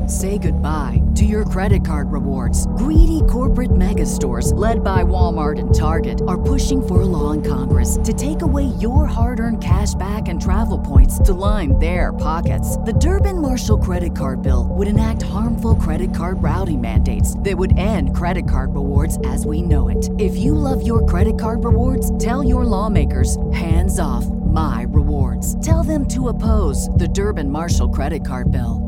Say goodbye to your credit card rewards. Greedy corporate mega stores, led by Walmart and Target, are pushing for a law in Congress to take away your hard-earned cash back and travel points to line their pockets. The Durbin-Marshall credit card bill would enact harmful credit card routing mandates that would end credit card rewards as we know it. If you love your credit card rewards, tell your lawmakers, hands off my rewards. Tell them to oppose the Durbin-Marshall credit card bill.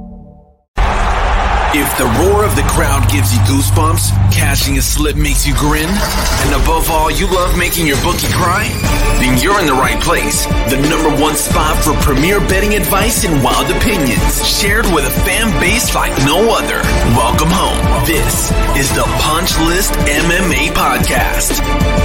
If the roar of the crowd gives you goosebumps, cashing a slip makes you grin, and above all, you love making your bookie cry, then you're in the right place. The #1 spot for premier betting advice and wild opinions, shared with a fan base like no other. Welcome home. This is the Punch List MMA Podcast.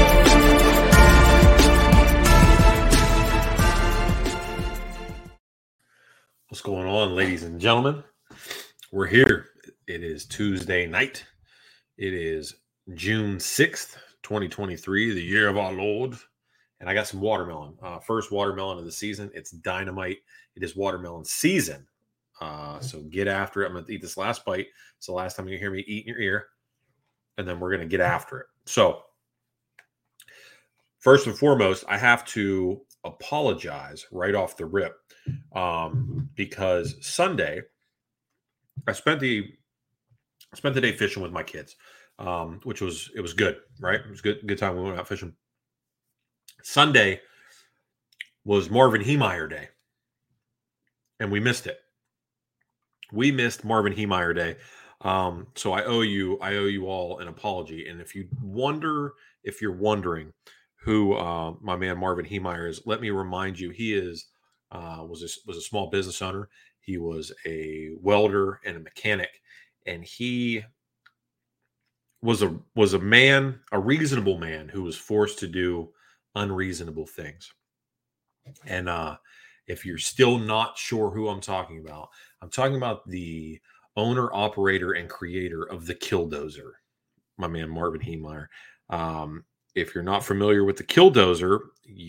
What's going on, ladies and gentlemen? We're here. It is Tuesday night. It is June 6th, 2023, the year of our Lord. And I got some watermelon. First watermelon of the season. It's dynamite. It is watermelon season. So get after it. I'm going to eat this last bite. It's the last time you hear me eat in your ear. And then we're going to get after it. So first and foremost, I have to apologize right off the rip. Because Sunday, I spent the day fishing with my kids, which was good, right? It was good time. We went out fishing. Sunday was Marvin Heemeyer Day, and we missed it. We missed Marvin Heemeyer Day, so I owe you all an apology. And if you're wondering who my man Marvin Heemeyer is, let me remind you, he was a small business owner. He was a welder and a mechanic, and he was a reasonable man who was forced to do unreasonable things. And if you're still not sure who I'm talking about the owner, operator, and creator of the Killdozer, my man Marvin Heemeyer. If you're not familiar with the Killdozer,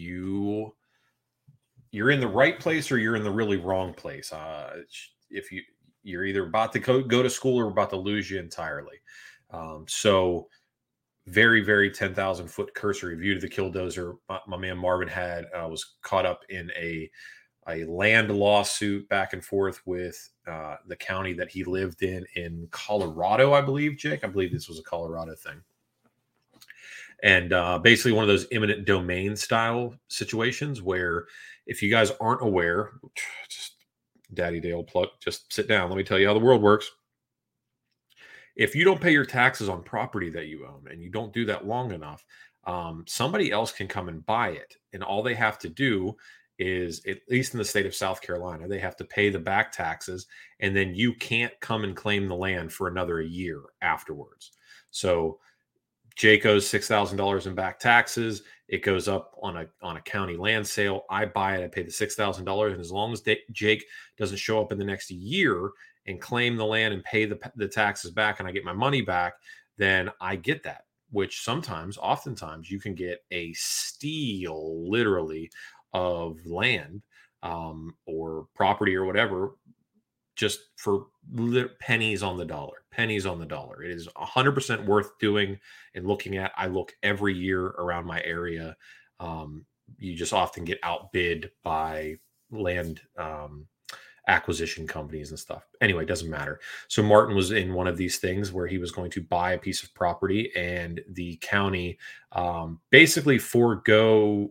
you're in the right place or you're in the really wrong place. If you're either about to go to school or about to lose you entirely. So very, very 10,000 foot cursory view to the Killdozer. My man Marvin was caught up in a land lawsuit back and forth with the county that he lived in Colorado, I believe, Jake. I believe this was a Colorado thing. And basically one of those eminent domain style situations where, if you guys aren't aware, just Daddy Dale plug, just sit down. Let me tell you how the world works. If you don't pay your taxes on property that you own and you don't do that long enough, somebody else can come and buy it. And all they have to do is, at least in the state of South Carolina, they have to pay the back taxes, and then you can't come and claim the land for another year afterwards. So Jake owes $6,000 in back taxes. It goes up on a county land sale. I buy it. I pay the $6,000. And as long as Jake doesn't show up in the next year and claim the land and pay the taxes back, and I get my money back, then I get that, which oftentimes you can get a steal, literally, of land or property or whatever, just for pennies on the dollar. It is 100% worth doing and looking at. I look every year around my area. You just often get outbid by land acquisition companies and stuff. Anyway, it doesn't matter. So Martin was in one of these things where he was going to buy a piece of property, and the county basically forgoed,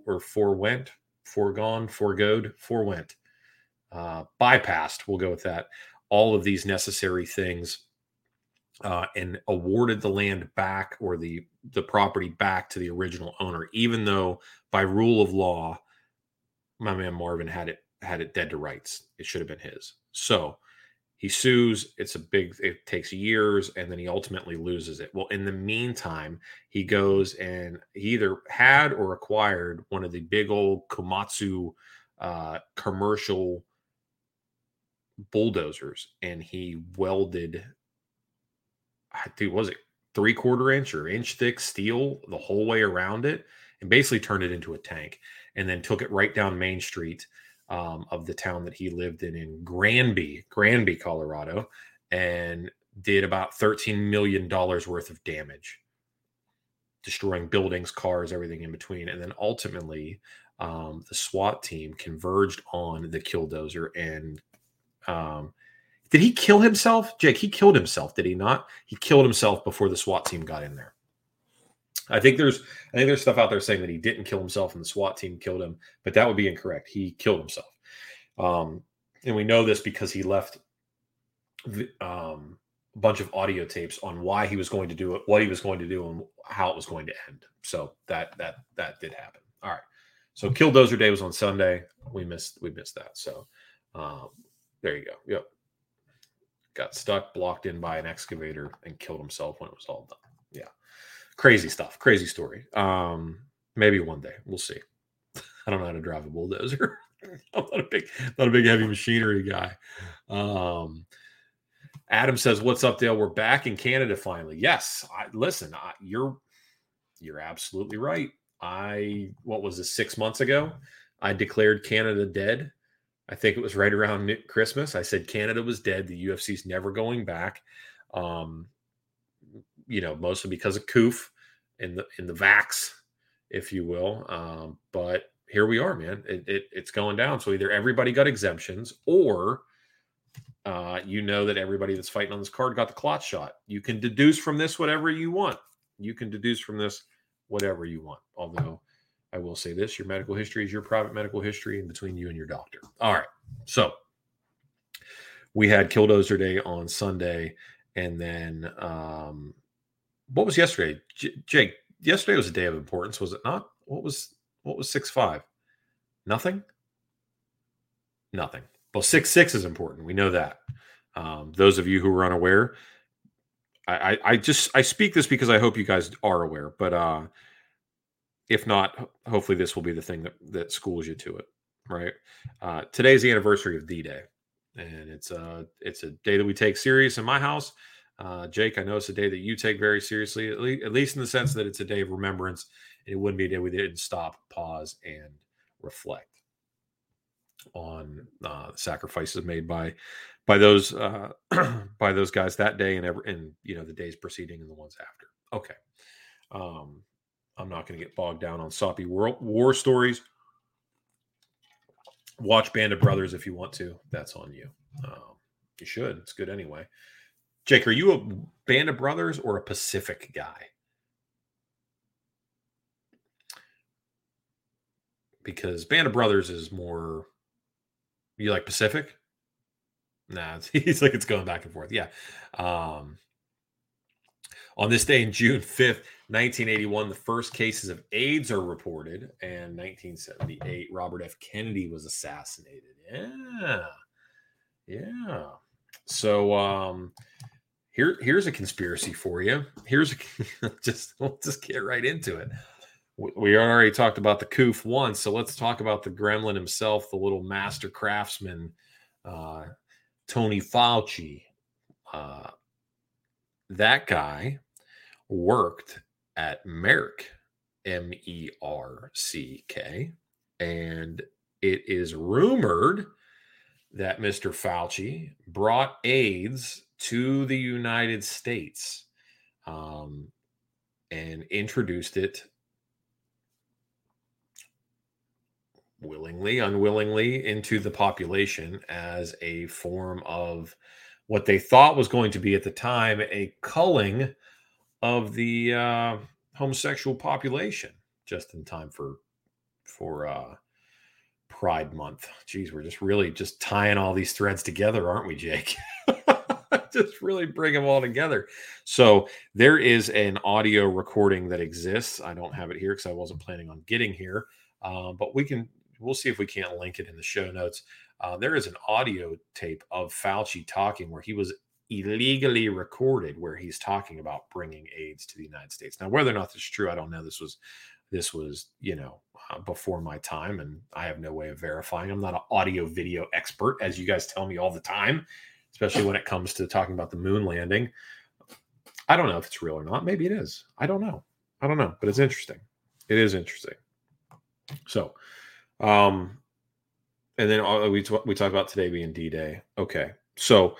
bypassed, we'll go with that, all of these necessary things, and awarded the land back, or the property back, to the original owner, even though by rule of law, my man Marvin had it dead to rights. It should have been his. So he sues. It takes years, and then he ultimately loses it. Well, in the meantime, he goes and he either had or acquired one of the big old Komatsu commercial bulldozers, and he welded, I think, was it 3/4 inch or inch thick steel the whole way around it, and basically turned it into a tank, and then took it right down Main Street of the town that he lived in Granby, Colorado, and did about $13 million worth of damage, destroying buildings, cars, everything in between. And then ultimately, the SWAT team converged on the Killdozer. And did he kill himself? Jake, he killed himself, did he not? He killed himself before the SWAT team got in there. I think there's stuff out there saying that he didn't kill himself and the SWAT team killed him, but that would be incorrect. He killed himself. And we know this because he left a bunch of audio tapes on why he was going to do it, what he was going to do, and how it was going to end. So that did happen. All right. So Killdozer Day was on Sunday. We missed that. So there you go. Yep. Got stuck, blocked in by an excavator, and killed himself when it was all done. Yeah. Crazy stuff. Crazy story. Maybe one day. We'll see. I don't know how to drive a bulldozer. I'm not a big heavy machinery guy. Adam says, "What's up, Dale? We're back in Canada finally." Yes. You're absolutely right. What was this, 6 months ago? I declared Canada dead. I think it was right around Christmas. I said Canada was dead. The UFC's never going back. Mostly because of Coof in the vax, if you will. But here we are, man. It's going down. So either everybody got exemptions, or that everybody that's fighting on this card got the clot shot. You can deduce from this whatever you want. Although I will say this, your medical history is your private medical history and between you and your doctor. All right. So we had Killdozer Day on Sunday. And then what was yesterday? Jake, yesterday was a day of importance, was it not? What was 6-5? Nothing? Nothing. Well, 6-6 is important. We know that. Those of you who are unaware, I speak this because I hope you guys are aware, but if not, hopefully this will be the thing that schools you to it, right? Today's the anniversary of D-Day, and it's a day that we take serious in my house. Jake, I know it's a day that you take very seriously, at least in the sense that it's a day of remembrance. It wouldn't be a day we didn't stop, pause, and reflect on the sacrifices made by those by those guys that day and the days preceding and the ones after. Okay. I'm not going to get bogged down on soppy war stories. Watch Band of Brothers if you want to. That's on you. You should. It's good anyway. Jake, are you a Band of Brothers or a Pacific guy? Because Band of Brothers is more... You like Pacific? Nah, he's like, it's going back and forth. Yeah. On this day in June 5th, 1981, the first cases of AIDS are reported, and 1978, Robert F. Kennedy was assassinated. Yeah. So here's a conspiracy for you. We'll just get right into it. We already talked about the Coof once, so let's talk about the gremlin himself, the little master craftsman, Tony Fauci. That guy worked at Merck, MERCK, and it is rumored that Mr. Fauci brought AIDS to the United States and introduced it willingly, unwillingly into the population as a form of what they thought was going to be at the time a culling of the homosexual population, just in time for Pride Month. Geez, we're just really just tying all these threads together, aren't we, Jake? Just really bring them all together. So there is an audio recording that exists. I don't have it here because I wasn't planning on getting here, but we'll see if we can't link it in the show notes. There is an audio tape of Fauci talking where he was illegally recorded, where he's talking about bringing AIDS to the United States. Now, whether or not this is true, I don't know. This was before my time, and I have no way of verifying. I'm not an audio video expert, as you guys tell me all the time, especially when it comes to talking about the moon landing. I don't know if it's real or not. Maybe it is. I don't know, but it's interesting. It is interesting. So, and then we talk about today being D-Day. Okay. So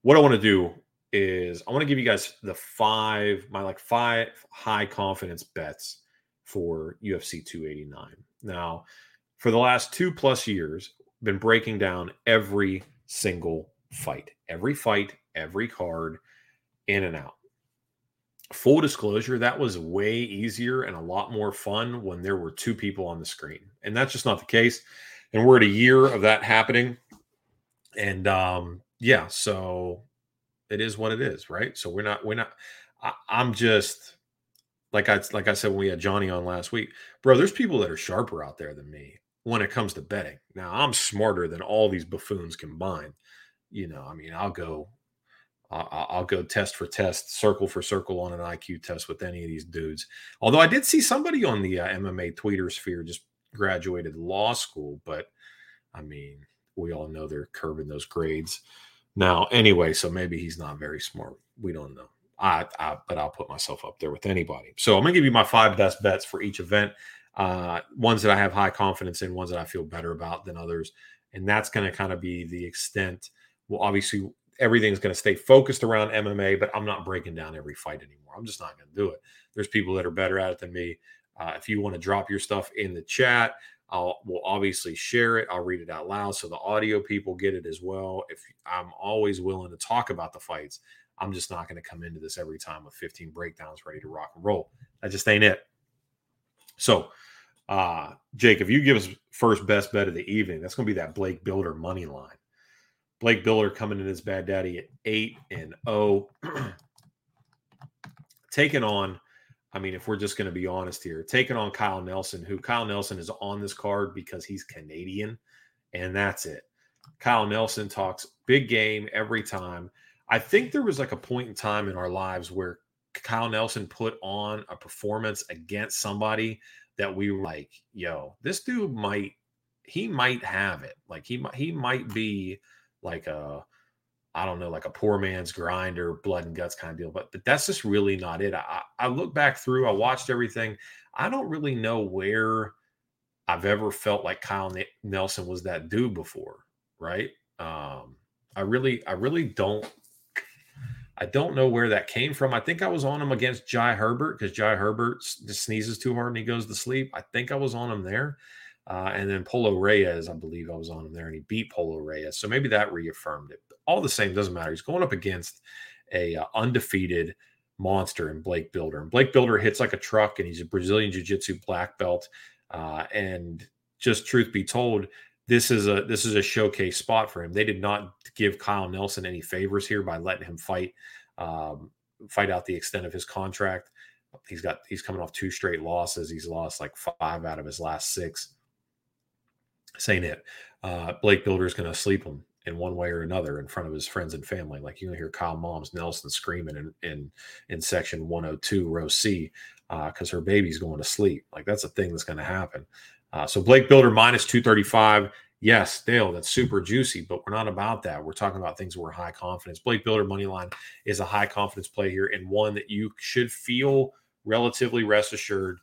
what I want to do is I want to give you guys my five high confidence bets for UFC 289. Now, for the last 2+ years, been breaking down every single fight, every card, in and out. Full disclosure, that was way easier and a lot more fun when there were two people on the screen. And that's just not the case. And we're at a year of that happening. And yeah, so it is what it is, right? So I'm just like I said when we had Johnny on last week, bro, there's people that are sharper out there than me when it comes to betting. Now, I'm smarter than all these buffoons combined. I mean, I'll go test for test, circle for circle on an IQ test with any of these dudes. Although I did see somebody on the MMA Twitter sphere just graduated law school, but I mean, we all know they're curving those grades now anyway, so maybe he's not very smart. We don't know. But I'll put myself up there with anybody. So I'm going to give you my 5 best bets for each event. Ones that I have high confidence in, ones that I feel better about than others. And that's going to kind of be the extent. Well, obviously, everything's going to stay focused around MMA, but I'm not breaking down every fight anymore. I'm just not going to do it. There's people that are better at it than me. If you want to drop your stuff in the chat, we'll obviously share it. I'll read it out loud so the audio people get it as well. If I'm always willing to talk about the fights, I'm just not going to come into this every time with 15 breakdowns ready to rock and roll. That just ain't it. So, Jake, if you give us first best bet of the evening, that's going to be that Blake Bilder money line. Blake Bilder coming in as Bad Daddy at 8-0. Taking on, I mean, if we're just going to be honest here, taking on Kyle Nelson, who Kyle Nelson is on this card because he's Canadian, and that's it. Kyle Nelson talks big game every time. I think there was like a point in time in our lives where Kyle Nelson put on a performance against somebody that we were like, yo, this dude might have it. Like he might be like I don't know, like a poor man's grind or blood and guts kind of deal. But that's just really not it. I look back through, I watched everything. I don't really know where I've ever felt like Kyle Nelson was that dude before, right? I really don't. I don't know where that came from. I think I was on him against Jai Herbert because Jai Herbert just sneezes too hard and he goes to sleep. I think I was on him there. And then Polo Reyes, I believe I was on him there, and he beat Polo Reyes. So maybe that reaffirmed it. But all the same, doesn't matter. He's going up against a undefeated monster in Blake Bilder. And Blake Bilder hits like a truck, and he's a Brazilian Jiu-Jitsu black belt. And just truth be told, this is a showcase spot for him. They did not give Kyle Nelson any favors here by letting him fight out the extent of his contract. He's coming off 2 straight losses. He's lost like 5 out of his last 6. Saying it, Blake Bilder is going to sleep him in one way or another in front of his friends and family. Like you're going to hear Kyle Moms Nelson screaming in section 102 row C because her baby's going to sleep. Like that's a thing that's going to happen. So Blake Bilder minus 235. Yes, Dale, that's super juicy, but we're not about that. We're talking about things where we're high confidence. Blake Bilder money line is a high confidence play here, and one that you should feel relatively rest assured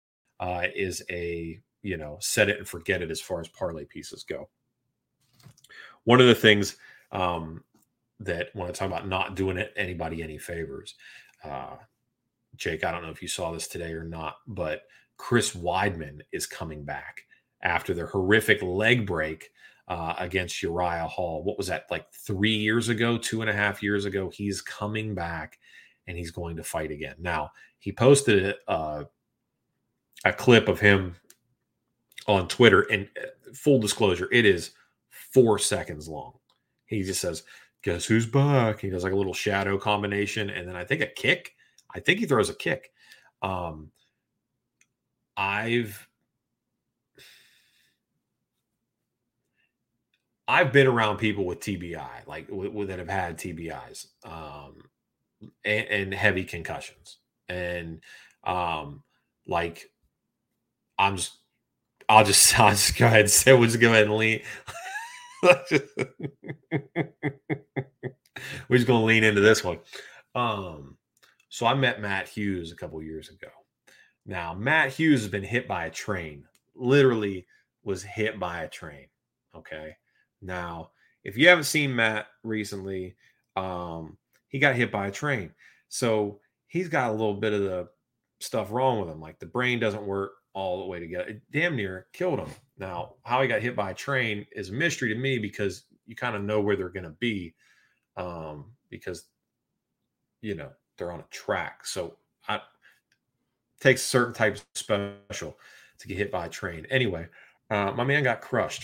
is a set it and forget it as far as parlay pieces go. One of the things that when I talk about not doing anybody any favors, Jake, I don't know if you saw this today or not, but Chris Weidman is coming back after their horrific leg break against Uriah Hall. What was that, like 3 years ago, 2.5 years ago? He's coming back and he's going to fight again. Now, he posted a clip of him on Twitter, and full disclosure, it is 4 seconds long. He just says, guess who's back? He does like a little shadow combination, and then I think a kick. I think he throws a kick. I've been around people with TBI, like that have had TBIs and heavy concussions. And like I'll just go ahead and say, we'll just go ahead and lean. We're just going to lean into this one. So I met Matt Hughes a couple years ago. Now, Matt Hughes has been hit by a train, literally was hit by a train. Okay. Now, if you haven't seen Matt recently, He got hit by a train. So he's got a little bit of the stuff wrong with him. Like the brain doesn't work all the way together. It damn near killed him. Now, how he got hit by a train is a mystery to me because you kind of know where they're going to be because, they're on a track. So it takes a certain type of special to get hit by a train. Anyway, my man got crushed.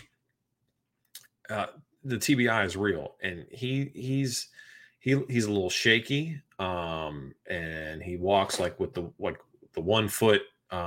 The TBI is real, and he's a little shaky, and he walks like with the 1 foot,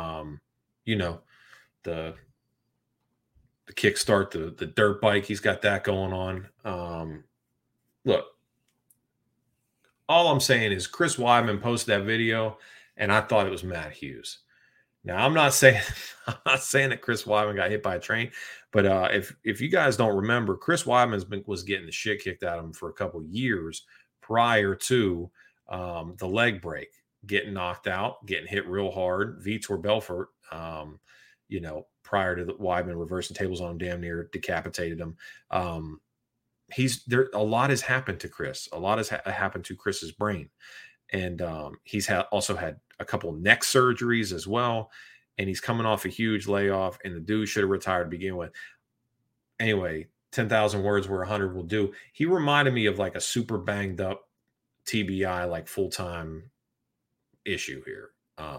the kickstart, the dirt bike. He's got that going on. Look, all I'm saying is Chris Weidman posted that video, and I thought it was Matt Hughes. Now, I'm not saying that Chris Weidman got hit by a train, but if you guys don't remember, Chris Weidman was getting the shit kicked out of him for a couple years prior to the leg break, getting knocked out, getting hit real hard. Vitor Belfort, prior to the Weidman reversing tables on him, damn near decapitated him. He's there. A lot has happened to Chris. A lot has happened to Chris's brain, and he's also had a couple neck surgeries as well. And he's coming off a huge layoff, and the dude should have retired to begin with. Anyway, 10,000 words where 100 will do. He reminded me of like a super banged up TBI, like full-time issue here.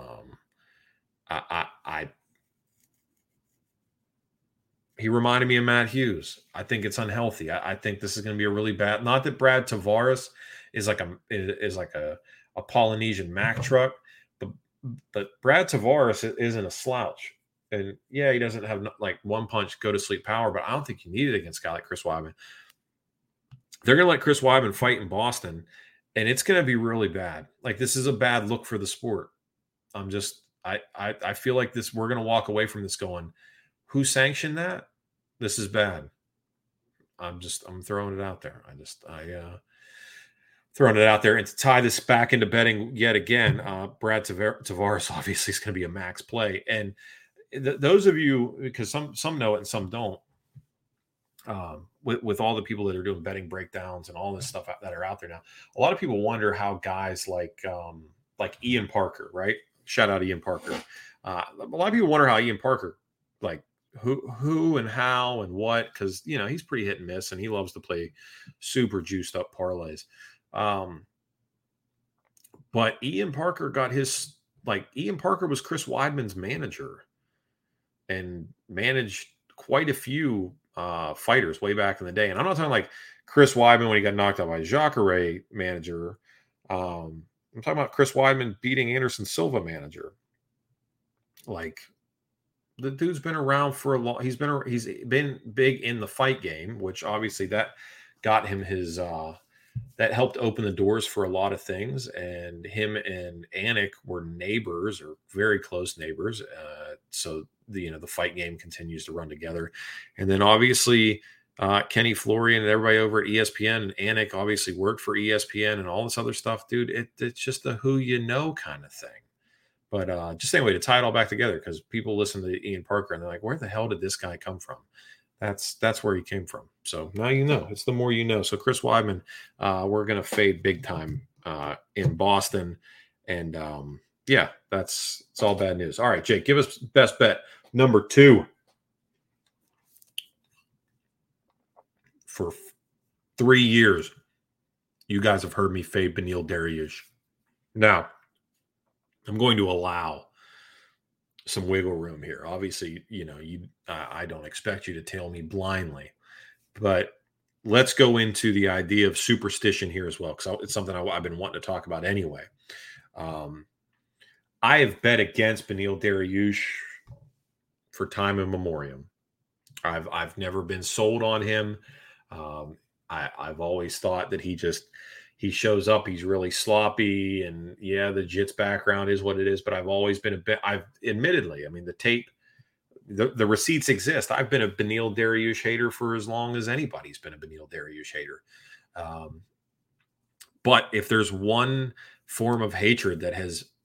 He reminded me of Matt Hughes. I think it's unhealthy. I think this is going to be a really bad. Not that Brad Tavares is like a Polynesian Mack truck, but Brad Tavares isn't a slouch. And yeah, he doesn't have like one punch go to sleep power, but I don't think you need it against a guy like Chris Weidman. They're going to let Chris Weidman fight in Boston, and it's going to be really bad. Like, this is a bad look for the sport. I feel like we're going to walk away from this going, who sanctioned that? This is bad. I'm throwing it out there. Throwing it out there. And to tie this back into betting yet again, Brad Tavares obviously is going to be a max play. And those of you, because some know it and some don't, with all the people that are doing betting breakdowns and all this stuff that are out there now, a lot of people wonder how guys like Ian Parker, right? Shout out Ian Parker. A lot of people wonder how Ian Parker, like who and how and what, because he's pretty hit and miss, and he loves to play super juiced up parlays. But Ian Parker Ian Parker was Chris Weidman's manager and managed quite a few fighters way back in the day. And I'm not talking like Chris Weidman when he got knocked out by Jacare manager. I'm talking about Chris Weidman beating Anderson Silva manager. Like, the dude's been around for a long. He's been big in the fight game, which obviously that got him his. That helped open the doors for a lot of things. And him and Anik were neighbors, or very close neighbors. So the fight game continues to run together. And then obviously Kenny Florian and everybody over at ESPN, and Anik obviously worked for ESPN and all this other stuff, dude. It's just a who you know kind of thing. But just anyway, to tie it all back together, because people listen to Ian Parker and they're like, where the hell did this guy come from? That's where he came from. So now you know. It's the more you know. So Chris Weidman, we're going to fade big time in Boston. And it's all bad news. All right, Jake, give us best bet number 2. For 3 years, you guys have heard me fade Beneil Dariush. Now, I'm going to allow some wiggle room here. Obviously, I don't expect you to tail me blindly, but let's go into the idea of superstition here as well, because it's something I've been wanting to talk about anyway. I have bet against Beneil Dariush for time immemorial. I've never been sold on him. I've always thought that he shows up, he's really sloppy, and the Jits background is what it is, but I've always been admittedly, I mean, the tape, the receipts exist. I've been a Beneil Dariush hater for as long as anybody's been a Beneil Dariush hater. But if there's one form of hatred that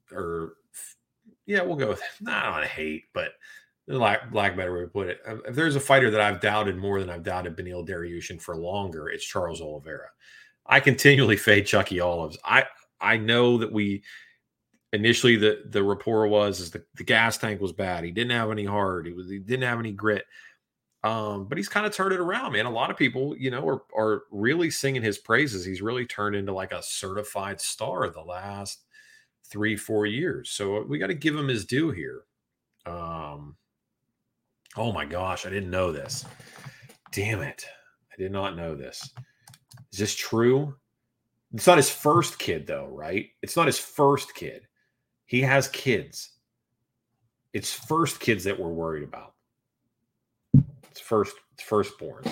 we'll go with, not hate, but lack better way to put it. If there's a fighter that I've doubted more than I've doubted Beneil Dariush for longer, it's Charles Oliveira. I continually fade Chucky Olives. I know that we initially the rapport was the gas tank was bad. He didn't have any heart. He didn't have any grit. But he's kind of turned it around, man. A lot of people, are really singing his praises. He's really turned into like a certified star the last 3-4 years. So we got to give him his due here. Oh my gosh, I didn't know this. Damn it. I did not know this. Is this true? It's not his first kid, though, right? It's not his first kid. He has kids. It's first kids that we're worried about. It's firstborns.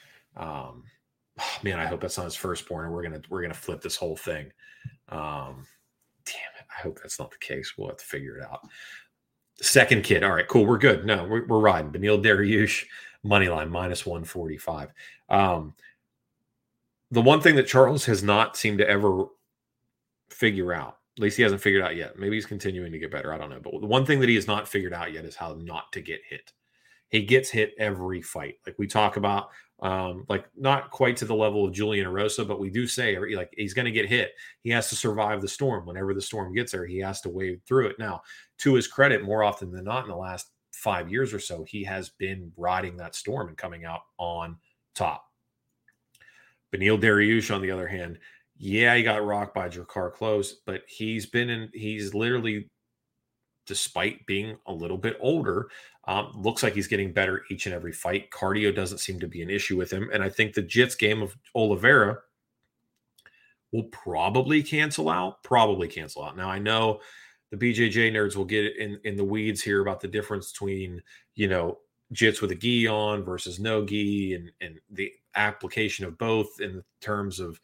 Man, I hope that's not his firstborn, and we're gonna flip this whole thing. Damn it! I hope that's not the case. We'll have to figure it out. Second kid. All right, cool. We're good. No, we're riding. Beneil Dariush, money line -145. The one thing that Charles has not seemed to ever figure out, at least he hasn't figured out yet. Maybe he's continuing to get better. I don't know. But the one thing that he has not figured out yet is how not to get hit. He gets hit every fight. Like we talk about, like not quite to the level of Julian Erosa, but we do say like he's going to get hit. He has to survive the storm. Whenever the storm gets there, he has to wade through it. Now, to his credit, more often than not in the last 5 years or so, he has been riding that storm and coming out on top. Beneil Dariush, on the other hand, yeah, he got rocked by Drakkar Klose, but he's literally, despite being a little bit older, looks like he's getting better each and every fight. Cardio doesn't seem to be an issue with him. And I think the Jits game of Oliveira will probably cancel out. Now, I know the BJJ nerds will get in the weeds here about the difference between, Jits with a gi on versus no gi and the application of both in terms of,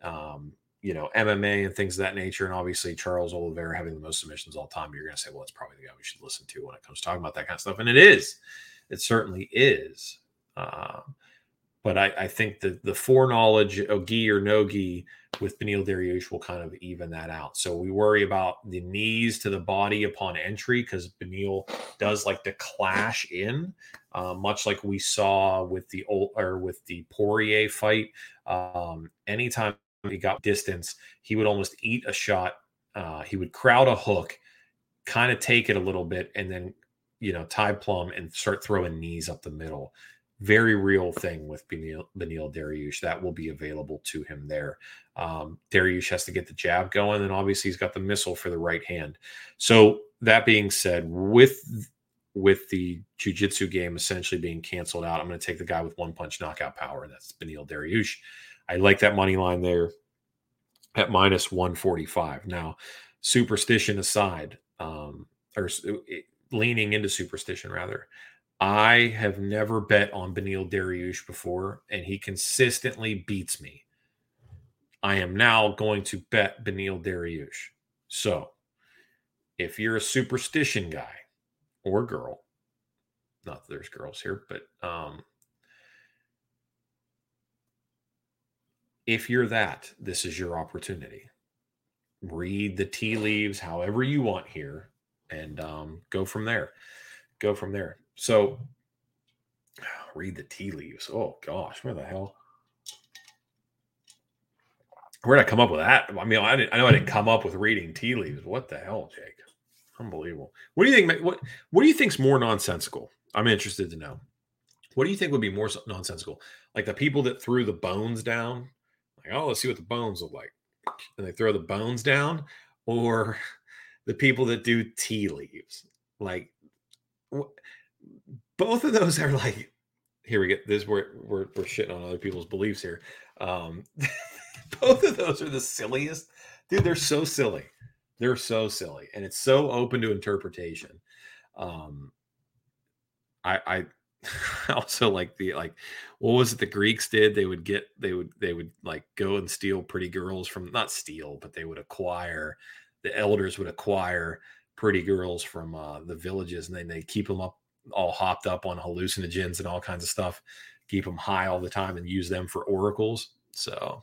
MMA and things of that nature. And obviously Charles Oliveira having the most submissions all time. You're going to say, well, that's probably the guy we should listen to when it comes to talking about that kind of stuff. And it certainly is. But I think that the foreknowledge of gi or no gi with Beneil Dariush will kind of even that out. So we worry about the knees to the body upon entry because Beneil does like to clash in, much like we saw with the Poirier fight. Anytime he got distance, he would almost eat a shot. He would crowd a hook, kind of take it a little bit, and then tie plumb and start throwing knees up the middle. Very real thing with Beneil Dariush that will be available to him there. Dariush has to get the jab going, and obviously he's got the missile for the right hand. So that being said, with the jiu-jitsu game essentially being canceled out, I'm going to take the guy with one punch knockout power, and that's Beneil Dariush. I like that money line there at -145. Now, superstition aside, or leaning into superstition rather, I have never bet on Beneil Dariush before, and he consistently beats me. I am now going to bet Beneil Dariush. So, if you're a superstition guy or girl, not that there's girls here, but if you're that, this is your opportunity. Read the tea leaves however you want here and go from there. So, read the tea leaves. Oh, gosh, where the hell? Where did I come up with that? I mean, I know I didn't come up with reading tea leaves. What the hell, Jake? Unbelievable. What do you think? What do you think's more nonsensical? I'm interested to know. What do you think would be more nonsensical? Like the people that threw the bones down? Like, oh, let's see what the bones look like. And they throw the bones down? Or the people that do tea leaves? Like, both of those are like, here we get this. We're shitting on other people's beliefs here. Both of those are the silliest. Dude, they're so silly. They're so silly. And it's so open to interpretation. I also like what was it the Greeks did? They would like go and steal pretty girls from, not steal, but they would acquire, the elders would acquire pretty girls from the villages, and then they keep them up all hopped up on hallucinogens and all kinds of stuff, keep them high all the time and use them for oracles. So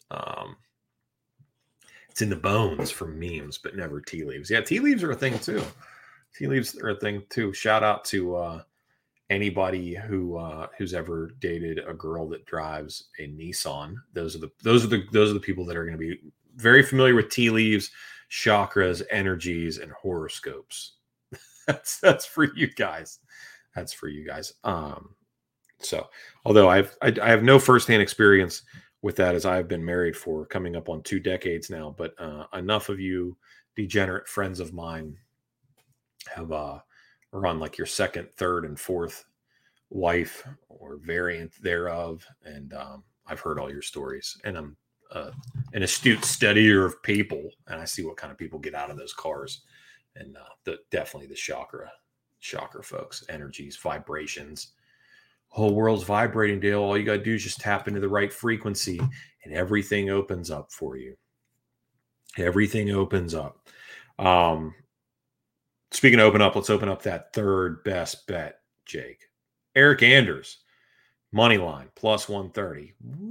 it's in the bones for memes, but never tea leaves. Yeah, tea leaves are a thing too. Shout out to anybody who's ever dated a girl that drives a Nissan, those are the people that are going to be very familiar with tea leaves, chakras, energies, and horoscopes. That's for you guys. That's for you guys. So although I have no firsthand experience with that, as I've been married for coming up on 2 decades now, but enough of you degenerate friends of mine have are on like your second, third, and fourth wife or variant thereof, and I've heard all your stories, and I'm an astute studier of people, and I see what kind of people get out of those cars, and definitely the chakra folks, energies, vibrations. Whole world's vibrating, Dale. All you got to do is just tap into the right frequency, and everything opens up for you. Everything opens up. Speaking of open up, let's open up that third best bet, Jake. Eric Anders, money line, plus 130.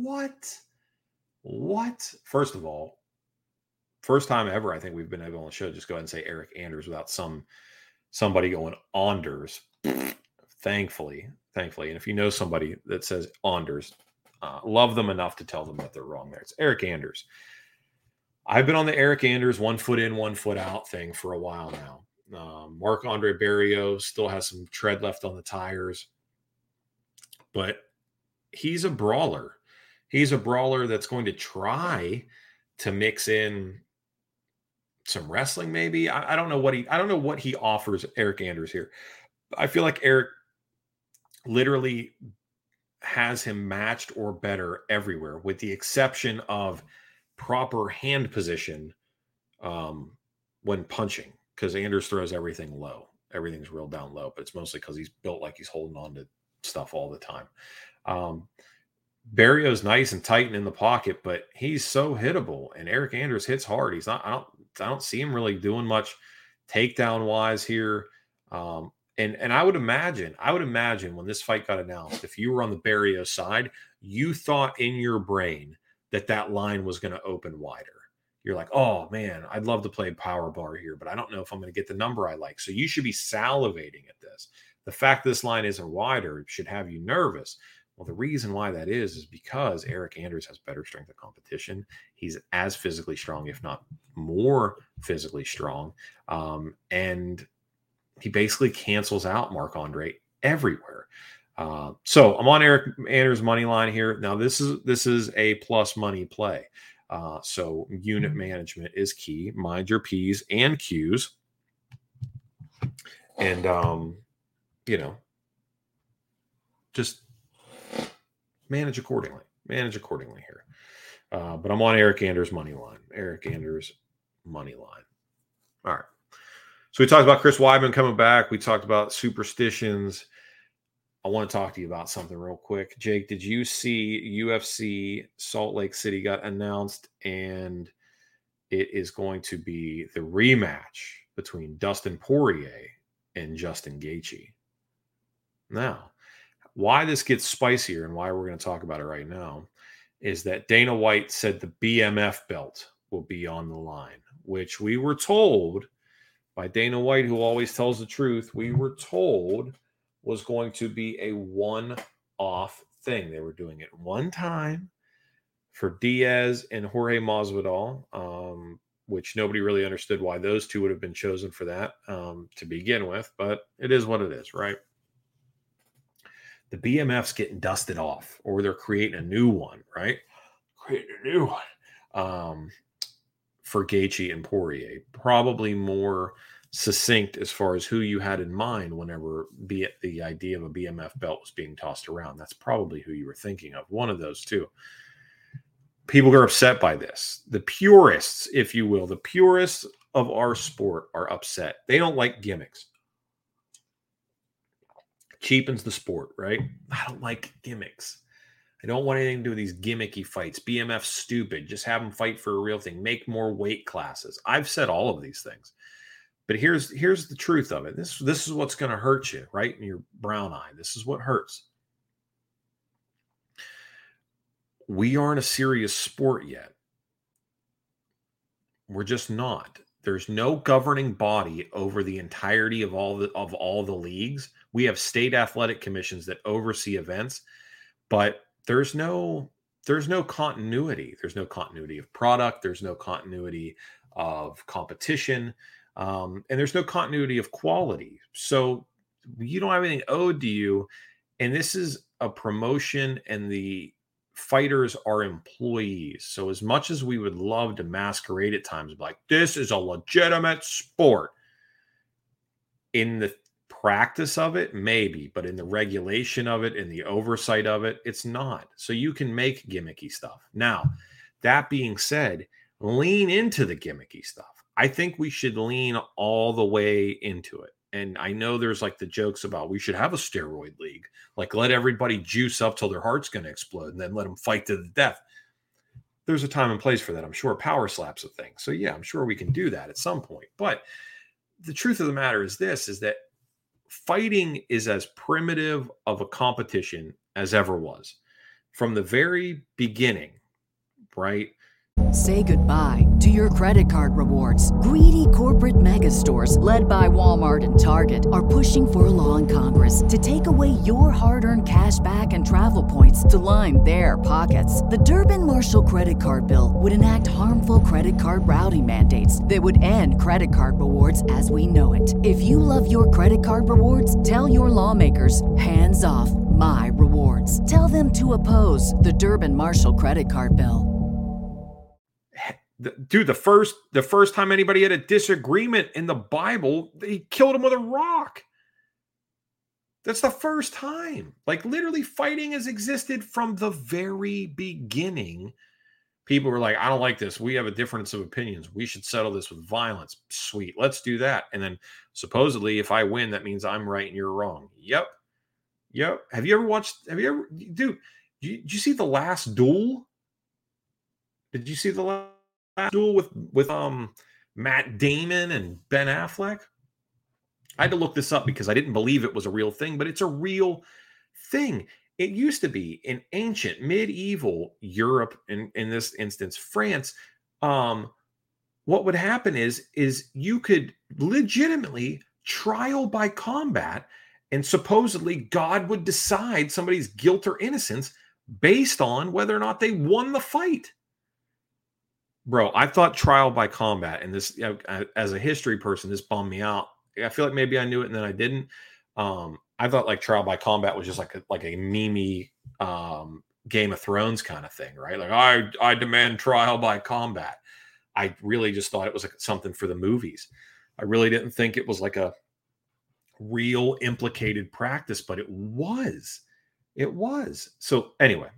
What? First of all, first time ever I think we've been able on the show just go ahead and say Eric Anders without somebody going Anders. Thankfully. And if you know somebody that says Anders, love them enough to tell them that they're wrong there. It's Eric Anders. I've been on the Eric Anders 1 foot in, 1 foot out thing for a while now. Marc-Andre Barrios still has some tread left on the tires, but he's a brawler. He's a brawler that's going to try to mix in some wrestling, maybe. I don't know what he offers Eric Anders here. I feel like Eric literally has him matched or better everywhere, with the exception of proper hand position when punching, because Anders throws everything low. Everything's real down low, but it's mostly because he's built like he's holding on to stuff all the time. Barrios nice and tight and in the pocket, but he's so hittable, and Eric Anders hits hard. He's not. I don't see him really doing much takedown wise here. And I would imagine when this fight got announced, if you were on the Barrios side, you thought in your brain that line was going to open wider. You're like, oh man, I'd love to play power bar here, but I don't know if I'm going to get the number I like. So you should be salivating at this. The fact this line isn't wider should have you nervous. Well, the reason why that is because Eric Anders has better strength of competition. He's as physically strong, if not more physically strong. And he basically cancels out Marc-Andre everywhere. So I'm on Eric Anders' money line here. Now this is a plus money play. So unit management is key. Mind your P's and Q's. And, just manage accordingly here. But I'm on Eric Anders' money line. All right. So we talked about Chris Weidman coming back. We talked about superstitions. I want to talk to you about something real quick. Jake, did you see UFC Salt Lake City got announced, and it is going to be the rematch between Dustin Poirier and Justin Gaethje? Now, why this gets spicier and why we're going to talk about it right now is that Dana White said the BMF belt will be on the line, which we were told by Dana White, who always tells the truth, we were told was going to be a one-off thing. They were doing it one time for Diaz and Jorge Masvidal, which nobody really understood why those two would have been chosen for that to begin with, but it is what it is, right? The BMF's getting dusted off, or they're creating a new one, right? For Gaethje and Poirier. Probably more succinct as far as who you had in mind whenever the idea of a BMF belt was being tossed around. That's probably who you were thinking of. One of those two. People are upset by this. The purists, if you will, the purists of our sport are upset. They don't like gimmicks. Cheapens the sport, right? I don't like gimmicks. I don't want anything to do with these gimmicky fights. BMF stupid. Just have them fight for a real thing. Make more weight classes. I've said all of these things. But here's the truth of it. This is what's going to hurt you, right? In your brown eye. This is what hurts. We aren't a serious sport yet. We're just not. There's no governing body over the entirety of all the leagues. We have state athletic commissions that oversee events, but there's no continuity. There's no continuity of product. There's no continuity of competition, and there's no continuity of quality. So you don't have anything owed to you. And this is a promotion, and the fighters are employees. So as much as we would love to masquerade at times like this is a legitimate sport, in the practice of it, maybe, but in the regulation of it, in the oversight of it, it's not. So you can make gimmicky stuff. Now, that being said, lean into the gimmicky stuff. I think we should lean all the way into it. And I know there's like the jokes about we should have a steroid league, like let everybody juice up till their heart's going to explode and then let them fight to the death. There's a time and place for that. I'm sure power slaps a thing. So yeah, I'm sure we can do that at some point. But the truth of the matter is this, is that fighting is as primitive of a competition as ever was. From the very beginning, right? Say goodbye to your credit card rewards. Greedy corporate mega stores, led by Walmart and Target, are pushing for a law in Congress to take away your hard-earned cash back and travel points to line their pockets. The Durbin-Marshall credit card bill would enact harmful credit card routing mandates that would end credit card rewards as we know it. If you love your credit card rewards, tell your lawmakers, hands off my rewards. Tell them to oppose the Durbin-Marshall credit card bill. Dude, the first time anybody had a disagreement in the Bible, they killed him with a rock. That's the first time. Like literally fighting has existed from the very beginning. People were like, I don't like this. We have a difference of opinions. We should settle this with violence. Sweet. Let's do that. And then supposedly if I win, that means I'm right and you're wrong. Yep. Did you see The Last Duel? Did you see The Last Duel with Matt Damon and Ben Affleck? I had to look this up because I didn't believe it was a real thing, but it's a real thing. It used to be in ancient medieval Europe, in this instance, France. What would happen is you could legitimately trial by combat, and supposedly God would decide somebody's guilt or innocence based on whether or not they won the fight. Bro, I thought trial by combat, and this, as a history person, this bummed me out. I feel like maybe I knew it and then I didn't. I thought like trial by combat was just like a meme Game of Thrones kind of thing, right? Like I demand trial by combat. I really just thought it was like something for the movies. I really didn't think it was like a real implicated practice, but it was. It was. So anyway,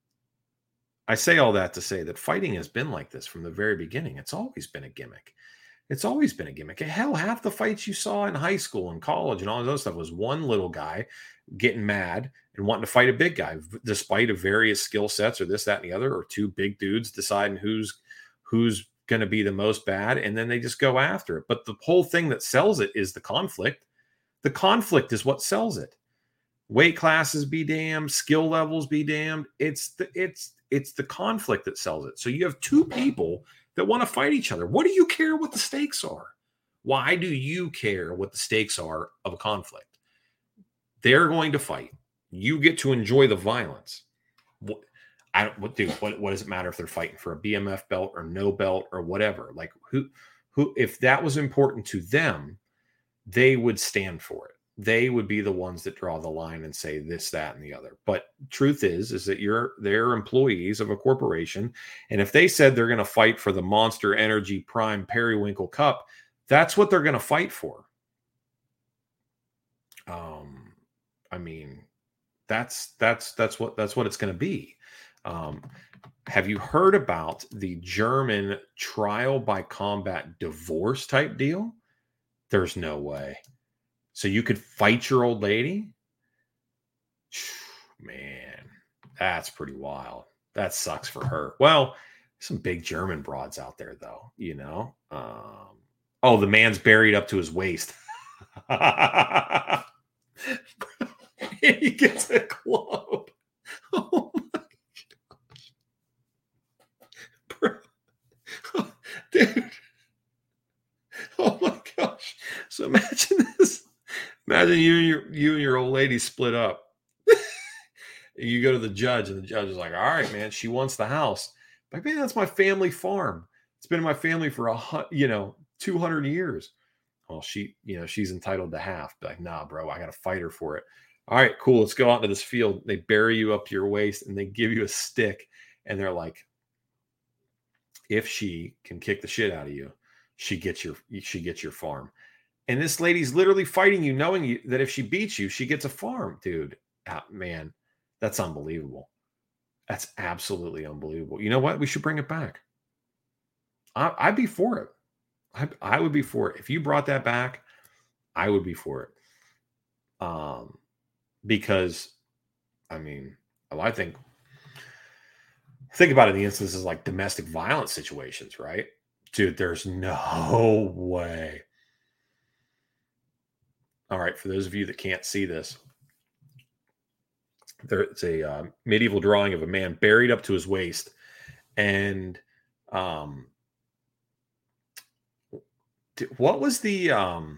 I say all that to say that fighting has been like this from the very beginning. It's always been a gimmick. It's always been a gimmick. Hell, half the fights you saw in high school and college and all this other stuff was one little guy getting mad and wanting to fight a big guy, despite of various skill sets or this, that, and the other, or two big dudes deciding who's going to be the most bad, and then they just go after it. But the whole thing that sells it is the conflict. The conflict is what sells it. Weight classes be damned, skill levels be damned. It's the conflict that sells it. So you have two people that want to fight each other. What do you care what the stakes are? Why do you care what the stakes are of a conflict? They're going to fight. You get to enjoy the violence. What does it matter if they're fighting for a BMF belt or no belt or whatever? Like who, if that was important to them, they would stand for it. They would be the ones that draw the line and say this, that, and the other. But truth is that they're employees of a corporation. And if they said they're going to fight for the Monster Energy Prime Periwinkle Cup, that's what they're going to fight for. I mean, that's what it's going to be. Have you heard about the German trial by combat divorce type deal? There's no way. So you could fight your old lady? Man, that's pretty wild. That sucks for her. Well, some big German broads out there, though, you know. Oh, the man's buried up to his waist. He gets a club. Oh, my gosh. Bro. Dude. Imagine you and your old lady split up. You go to the judge, and the judge is like, "All right, man, she wants the house." Like, man, that's my family farm. It's been in my family for 200 years. Well, she's entitled to half. Be like, nah, bro, I got to fight her for it. All right, cool. Let's go out into this field. They bury you up to your waist, and they give you a stick, and they're like, if she can kick the shit out of you, she gets your farm. And this lady's literally fighting you, knowing that if she beats you, she gets a farm, dude. Man, that's unbelievable. That's absolutely unbelievable. You know what? We should bring it back. I'd be for it. I would be for it. If you brought that back, I would be for it. Because, I mean, I think about it in the instances like domestic violence situations, right? Dude, there's no way. All right, for those of you that can't see this, there's a medieval drawing of a man buried up to his waist, and what was the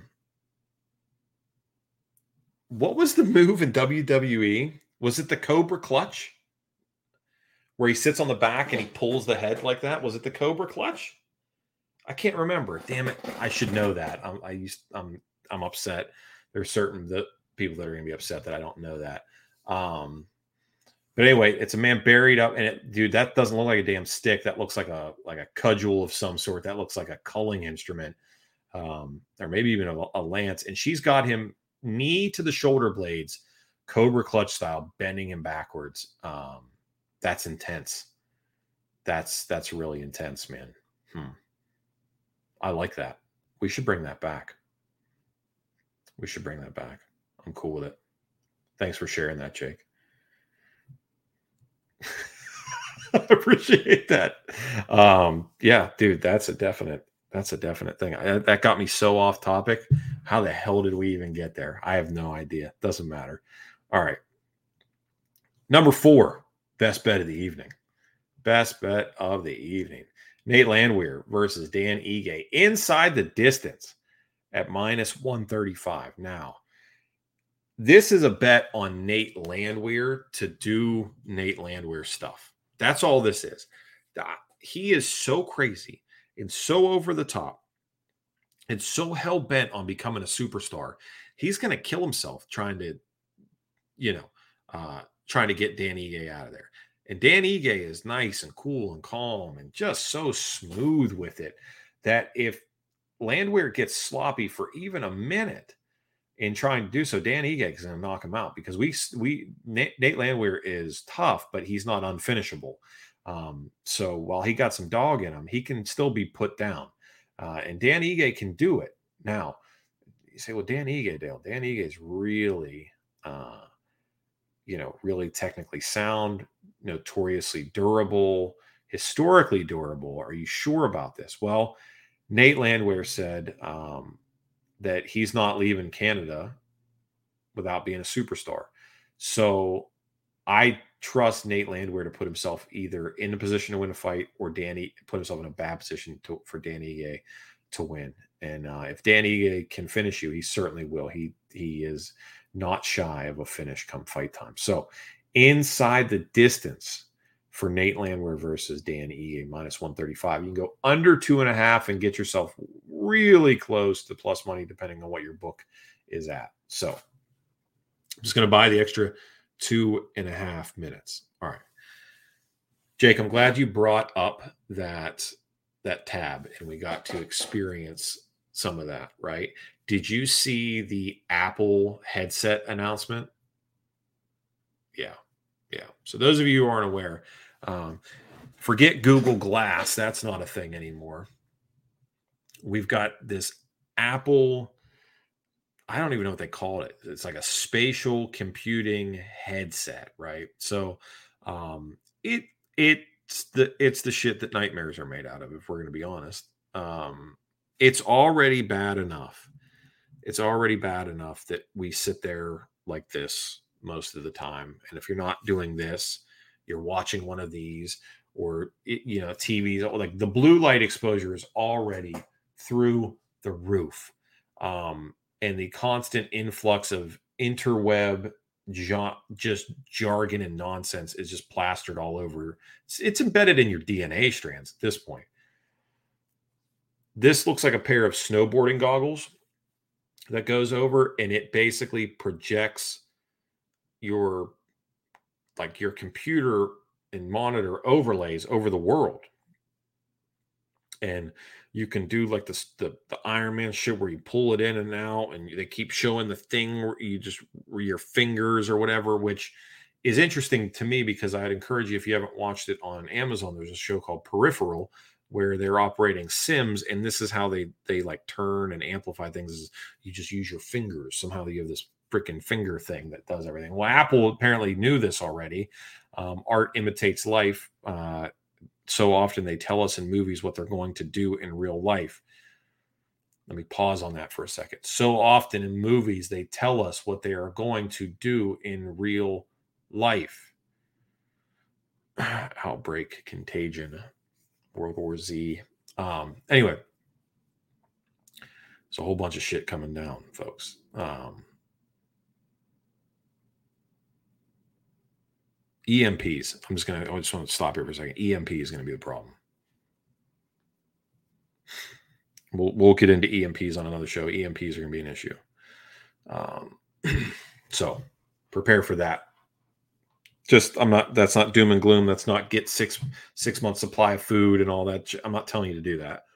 move in WWE? Was it the Cobra Clutch, where he sits on the back and he pulls the head like that? Was it the Cobra Clutch? I can't remember. Damn it! I should know that. I'm upset. There's certain people that are going to be upset that I don't know that. But anyway, it's a man buried up, and dude, that doesn't look like a damn stick. That looks like a cudgel of some sort. That looks like a culling instrument, or maybe even a lance. And she's got him knee to the shoulder blades, Cobra Clutch style, bending him backwards. That's intense. That's really intense, man. I like that. We should bring that back. I'm cool with it. Thanks for sharing that, Jake. I appreciate that. Yeah, dude, that's a definite thing. That got me so off topic. How the hell did we even get there? I have no idea. Doesn't matter. All right. Number 4, best bet of the evening. Nate Landwehr versus Dan Ige inside the distance at -135. Now, this is a bet on Nate Landwehr to do Nate Landwehr stuff. That's all this is. He is so crazy and so over the top and so hell-bent on becoming a superstar. He's going to kill himself trying to get Dan Ige out of there. And Dan Ige is nice and cool and calm and just so smooth with it that if Landwehr gets sloppy for even a minute in trying to do so, Dan Ige is going to knock him out, because Nate Landwehr is tough, but he's not unfinishable. So while he got some dog in him, he can still be put down. And Dan Ige can do it. Now, you say, well, Dan Ige, Dale, Dan Ige is really, really technically sound, notoriously durable, historically durable. Are you sure about this? Well, Nate Landwehr said that he's not leaving Canada without being a superstar. So I trust Nate Landwehr to put himself either in a position to win a fight, or put himself in a bad position for Dan Ige to win. And if Dan Ige can finish you, he certainly will. He is not shy of a finish come fight time. So inside the distance for Nate Landwehr versus Dan Ige, -135. You can go under 2.5 and get yourself really close to plus money, depending on what your book is at. So I'm just going to buy the extra 2.5 minutes. All right. Jake, I'm glad you brought up that tab and we got to experience some of that, right? Did you see the Apple headset announcement? Yeah. So those of you who aren't aware, forget Google Glass. That's not a thing anymore. We've got this Apple, I don't even know what they call it. It's like a spatial computing headset, right? So it's the shit that nightmares are made out of, if we're going to be honest. It's already bad enough. It's already bad enough that we sit there like this most of the time. And if you're not doing this, you're watching one of these, or TVs, like the blue light exposure is already through the roof. and the constant influx of interweb just jargon and nonsense is just plastered all over. It's embedded in your DNA strands at this point. This looks like a pair of snowboarding goggles that goes over, and it basically projects your computer and monitor overlays over the world. And you can do like the Iron Man shit where you pull it in and out, and they keep showing the thing where your fingers or whatever, which is interesting to me because I'd encourage you, if you haven't watched it on Amazon, there's a show called Peripheral where they're operating Sims, and this is how they like turn and amplify things. Is you just use your fingers. Somehow you have this freaking finger thing that does everything. Well, Apple apparently knew this already. Art imitates life. So often they tell us in movies what they're going to do in real life. Let me pause on that for a second. So often in movies, they tell us what they are going to do in real life. Outbreak, Contagion, World War Z. Anyway, there's a whole bunch of shit coming down, folks. EMPs. I just want to stop here for a second. EMP is going to be the problem. We'll get into EMPs on another show. EMPs are going to be an issue. So prepare for that. That's not doom and gloom. That's not get six months supply of food and all that. I'm not telling you to do that.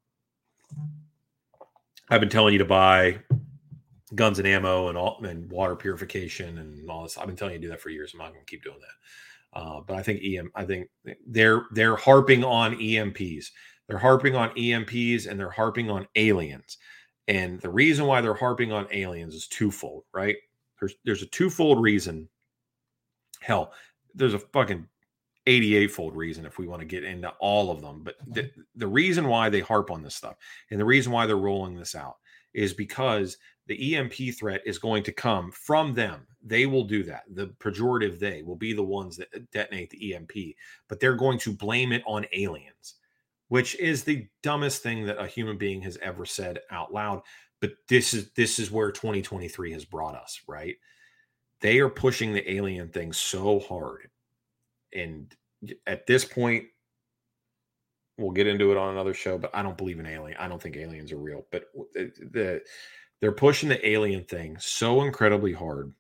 I've been telling you to buy guns and ammo and water purification and all this. I've been telling you to do that for years. I'm not going to keep doing that. But I think they're harping on EMPs. They're harping on EMPs and they're harping on aliens. And the reason why they're harping on aliens is twofold, right? There's a twofold reason. Hell, there's a fucking 88-fold reason if we want to get into all of them. But the reason why they harp on this stuff and the reason why they're rolling this out is because the EMP threat is going to come from them. They will do that. The pejorative they will be the ones that detonate the EMP, but they're going to blame it on aliens, which is the dumbest thing that a human being has ever said out loud. But this is where 2023 has brought us, right? They are pushing the alien thing so hard. And at this point, we'll get into it on another show, but I don't believe in alien. I don't think aliens are real, but they're pushing the alien thing so incredibly hard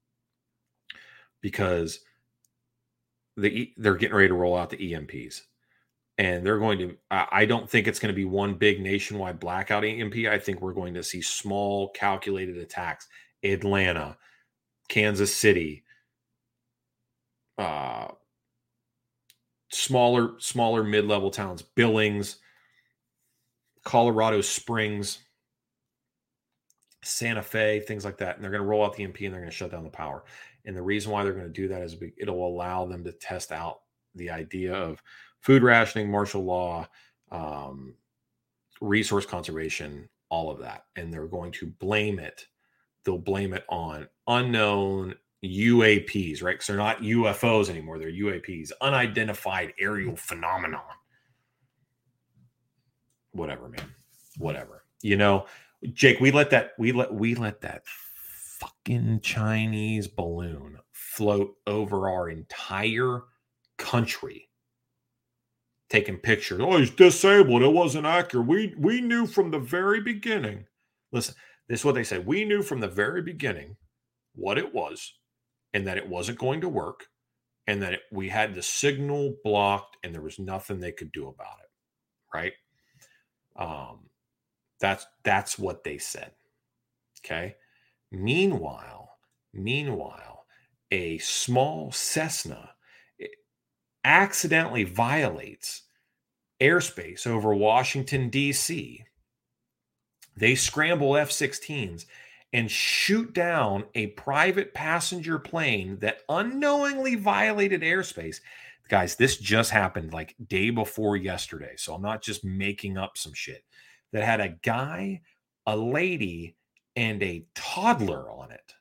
because they're getting ready to roll out the EMPs. And they're going to, I don't think it's going to be one big nationwide blackout EMP. I think we're going to see small calculated attacks. Atlanta, Kansas City, smaller mid-level towns, Billings, Colorado Springs, Santa Fe, things like that. And they're going to roll out the EMP and they're going to shut down the power. And the reason why they're going to do that is it'll allow them to test out the idea of food rationing, martial law, resource conservation, all of that. And they're going to blame it. They'll blame it on unknown UAPs, right? Because they're not UFOs anymore. They're UAPs, unidentified aerial phenomenon. Whatever, man. Whatever. You know, Jake, we let that fucking Chinese balloon float over our entire country, taking pictures. Oh, he's disabled. It wasn't accurate. We knew from the very beginning. Listen, this is what they said. We knew from the very beginning what it was and that it wasn't going to work and that we had the signal blocked and there was nothing they could do about it. Right? That's what they said. Okay. Meanwhile, a small Cessna accidentally violates airspace over Washington, D.C. They scramble F-16s and shoot down a private passenger plane that unknowingly violated airspace. Guys, this just happened like day before yesterday, so I'm not just making up some shit. That had a guy, a lady, and a toddler on it.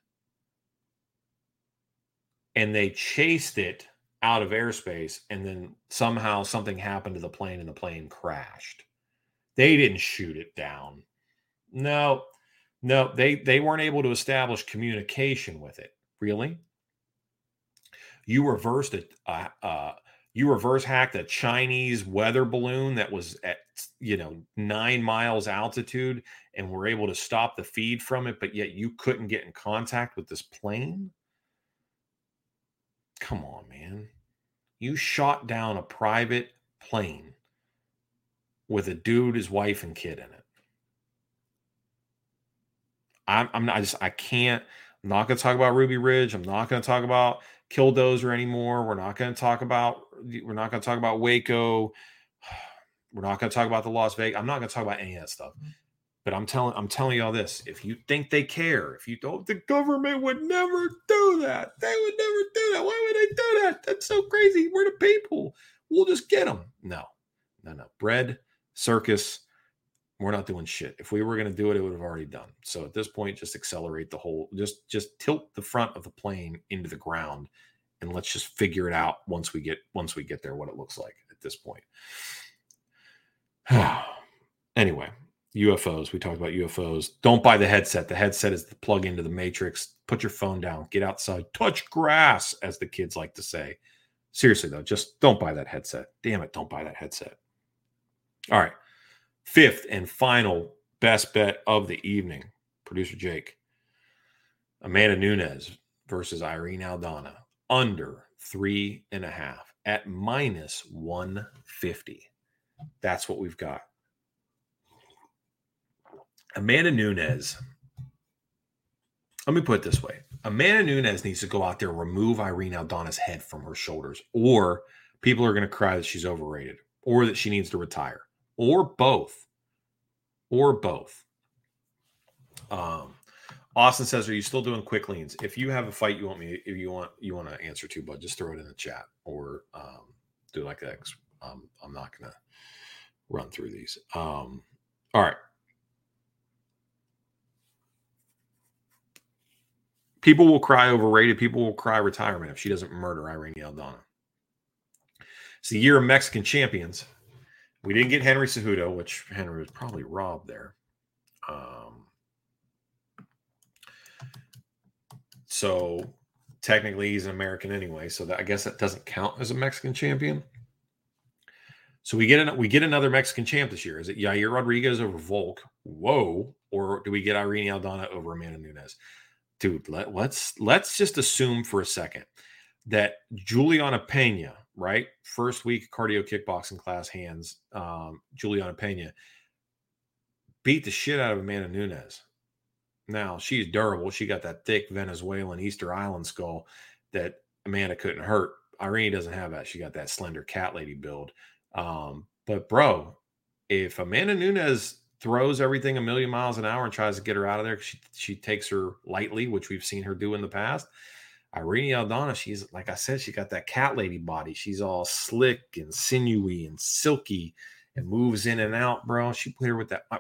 And they chased it out of airspace, and then somehow something happened to the plane, and the plane crashed. They didn't shoot it down. No, No, they weren't able to establish communication with it. Really? You reversed it. You reverse hacked a Chinese weather balloon that was at 9 miles altitude, and were able to stop the feed from it, but yet you couldn't get in contact with this plane. Come on, man! You shot down a private plane with a dude, his wife, and kid in it. I'm not. I can't. I'm not going to talk about Ruby Ridge. I'm not going to talk about Killdozer anymore. We're not going to talk about Waco. We're not going to talk about the Las Vegas. I'm not going to talk about any of that stuff. But I'm telling you all this. If you think they care, if you don't, the government would never do that. They would never do that. Why would they do that? That's so crazy. We're the people. We'll just get them. No. Bread, circus. We're not doing shit. If we were going to do it, it would have already done. So at this point, just accelerate the whole, just tilt the front of the plane into the ground, and let's just figure it out once we get there, what it looks like at this point. Anyway, UFOs. We talked about UFOs. Don't buy the headset. The headset is the plug into the Matrix. Put your phone down. Get outside. Touch grass, as the kids like to say. Seriously, though, just don't buy that headset. Damn it, don't buy that headset. All right. Fifth and final best bet of the evening. Producer Jake. Amanda Nunes versus Irene Aldana. Under 3.5 at minus 150. That's what we've got. Amanda Nunes. Let me put it this way. Amanda Nunes needs to go out there and remove Irene Aldana's head from her shoulders, or people are going to cry that she's overrated, or that she needs to retire, or both. Austin says, "Are you still doing quick leans? If you have a fight you want to answer to, bud, just throw it in the chat, or do like X. I'm not going to run through these. All right. People will cry overrated. People will cry retirement if she doesn't murder Irene Aldana. It's the year of Mexican champions. We didn't get Henry Cejudo, which Henry was probably robbed there. So technically he's an American anyway. So I guess that doesn't count as a Mexican champion. So we get another Mexican champ this year. Is it Yair Rodriguez over Volk? Whoa. Or do we get Irene Aldana over Amanda Nunes? Dude, let's just assume for a second that Juliana Pena, right? First week cardio kickboxing class hands, Juliana Pena beat the shit out of Amanda Nunes. Now, she's durable. She got that thick Venezuelan Easter Island skull that Amanda couldn't hurt. Irene doesn't have that. She got that slender cat lady build. But, bro, if Amanda Nunes throws everything a million miles an hour and tries to get her out of there, she takes her lightly, which we've seen her do in the past. Irene Aldana, she's, like I said, she got that cat lady body. She's all slick and sinewy and silky and moves in and out, bro. She played her with that.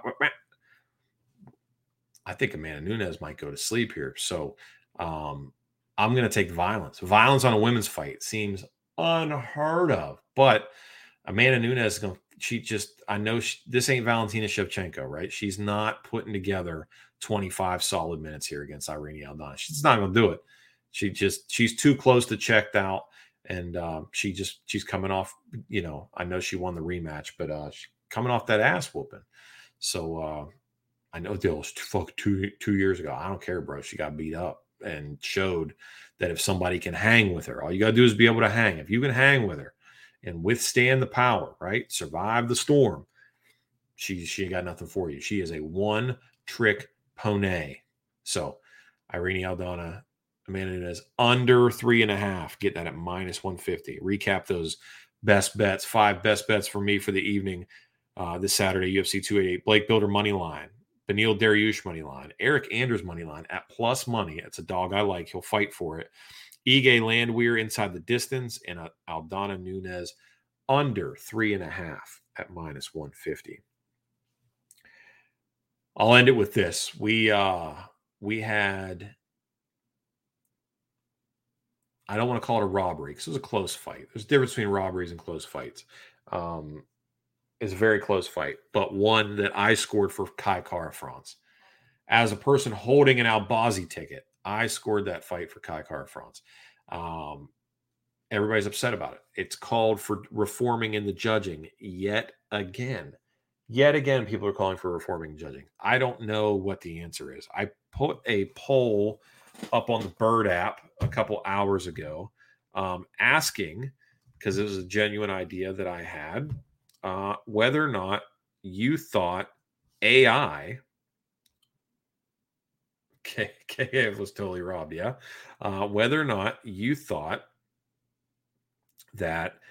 I think Amanda Nunes might go to sleep here. So I'm going to take violence. Violence on a women's fight seems unheard of. But Amanda Nunes is going to, this ain't Valentina Shevchenko, right? She's not putting together 25 solid minutes here against Irene Aldana. She's not going to do it. She's too close to checked out. And she's coming off, I know she won the rematch, but she's coming off that ass whooping. So I know it was 2 years ago. I don't care, bro. She got beat up and showed that if somebody can hang with her, all you got to do is be able to hang. If you can hang with her and withstand the power, right? Survive the storm. She ain't got nothing for you. She is a one-trick pony. So Irene Aldana, Amanda Nunes, under 3.5. Get that at minus 150. Recap those best bets. 5 best bets for me for the evening this Saturday, UFC 288. Blake Builder money line. Beneil Dariush money line. Eric Anders money line at plus money. It's a dog I like. He'll fight for it. Ige Landwehr inside the distance, and Aldana Nunes under 3.5 at minus 150. I'll end it with this. We had, I don't want to call it a robbery because it was a close fight. There's a difference between robberies and close fights. It's a very close fight, but one that I scored for Kai Kara France. As a person holding an Albazi ticket, I scored that fight for Kai Kara-France. Everybody's upset about it. It's called for reforming in the judging yet again. Yet again, people are calling for reforming judging. I don't know what the answer is. I put a poll up on the Bird app a couple hours ago asking, because it was a genuine idea that I had, whether or not you thought AI, KF was totally robbed, yeah, whether or not you thought that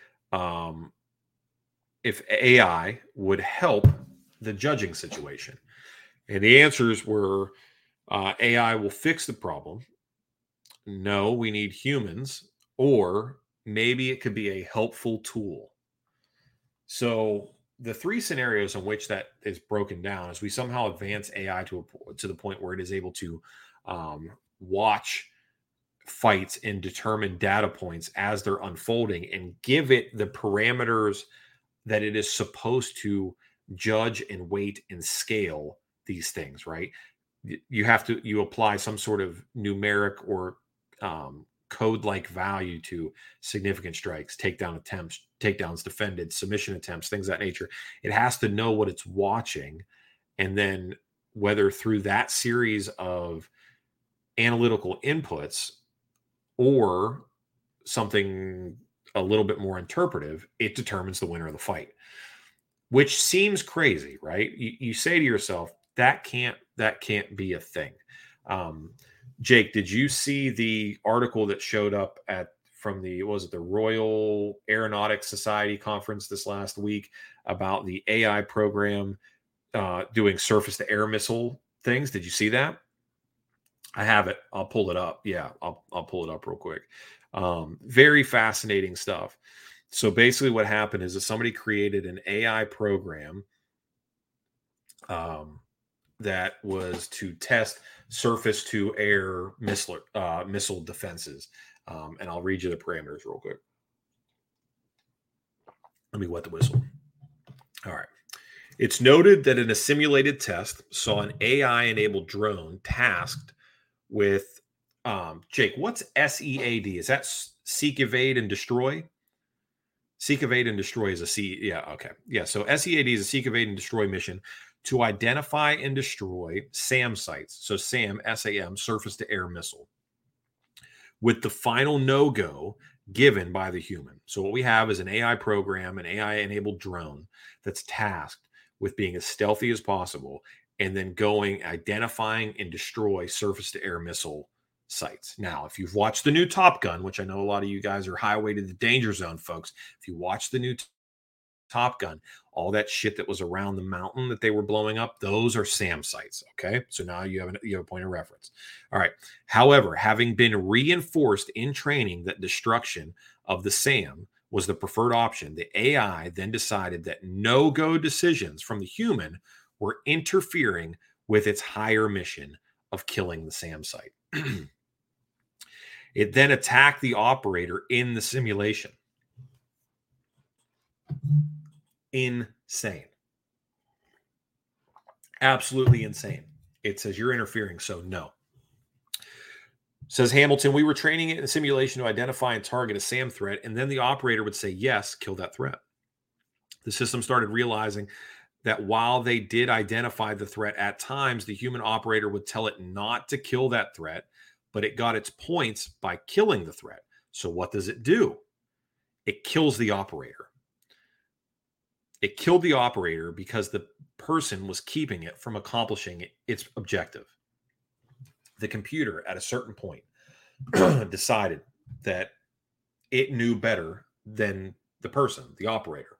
if AI would help the judging situation. And the answers were AI will fix the problem. No, we need humans. Or maybe it could be a helpful tool. So the three scenarios in which that is broken down is we somehow advance AI to the point where it is able to watch fights and determine data points as they're unfolding and give it the parameters that it is supposed to judge and weight and scale these things, right? You apply some sort of numeric or code-like value to significant strikes, takedown attempts, takedowns defended, submission attempts, things of that nature. It has to know what it's watching, and then whether through that series of analytical inputs or something a little bit more interpretive, it determines the winner of the fight, which seems crazy, right? You say to yourself, that can't be a thing. Jake, did you see the article that showed up from the Royal Aeronautics Society conference this last week about the AI program doing surface to air missile things? Did you see that? I have it. I'll pull it up. Yeah, I'll pull it up real quick. Very fascinating stuff. So basically what happened is that somebody created an AI program that was to test surface to air missile defenses. And I'll read you the parameters real quick. Let me wet the whistle. All right. It's noted that in a simulated test saw an AI-enabled drone tasked with Jake, what's SEAD? Is that seek, evade, and destroy? Seek, evade, and destroy is a C. Yeah, okay. Yeah, so SEAD is a seek, evade, and destroy mission to identify and destroy SAM sites. So SAM, SAM, surface to air missile, with the final no-go given by the human. So what we have is an AI program, an AI-enabled drone that's tasked with being as stealthy as possible and then identifying and destroy surface to air missile sites. Now, if you've watched the new Top Gun, which I know a lot of you guys are Highway to the Danger Zone folks, if you watch the new Top Gun, all that shit that was around the mountain that they were blowing up, those are SAM sites. Okay, so now you have a point of reference. All right. However, having been reinforced in training that destruction of the SAM was the preferred option, the AI then decided that no-go decisions from the human were interfering with its higher mission of killing the SAM site. It then attacked the operator in the simulation. Insane. Absolutely insane. It says you're interfering, so no. Says Hamilton, we were training it in a simulation to identify and target a SAM threat, and then the operator would say, yes, kill that threat. The system started realizing that while they did identify the threat at times, the human operator would tell it not to kill that threat, but it got its points by killing the threat. So what does it do? It kills the operator. It killed the operator because the person was keeping it from accomplishing its objective. The computer, at a certain point, decided that it knew better than the person, the operator.